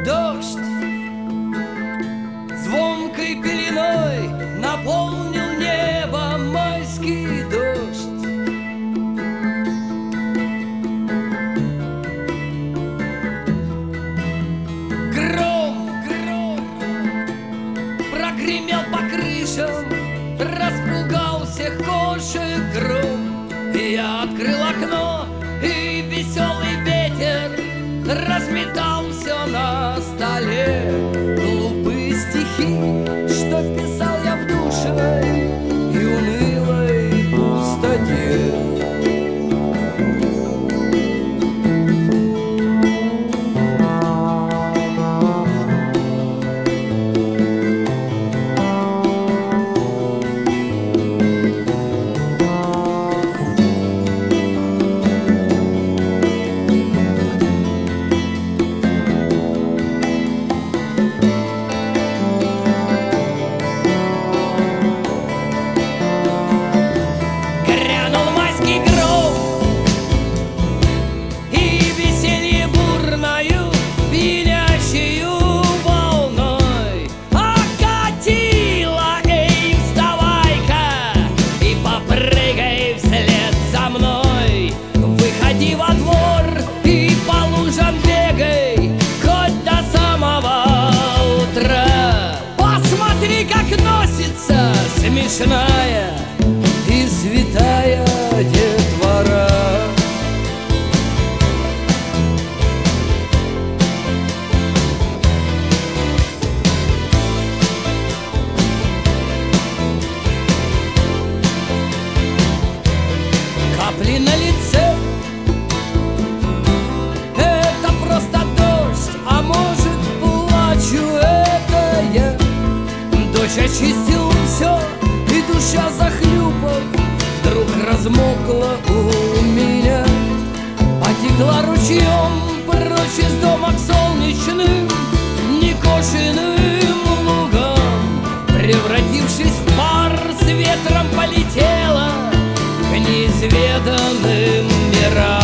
Дождь звонкой пеленой наполнил небо, майский дождь. Гром прогремел по крышам, распугал всех кошек гром. Я открыл окно, и веселый ветер разметал все на столе. Глупые стихи, что писал я в душной и унылой пустоте. Смешная и святая детвора. Капли на лице — это просто дождь, а может, плачу, это я. Дождь очистил все, и душа, захлюпав, вдруг размокла у меня. Потекла ручьем прочь из дома к солнечным, некошенным лугам. Превратившись в пар, с ветром полетела к неизведанным мирам.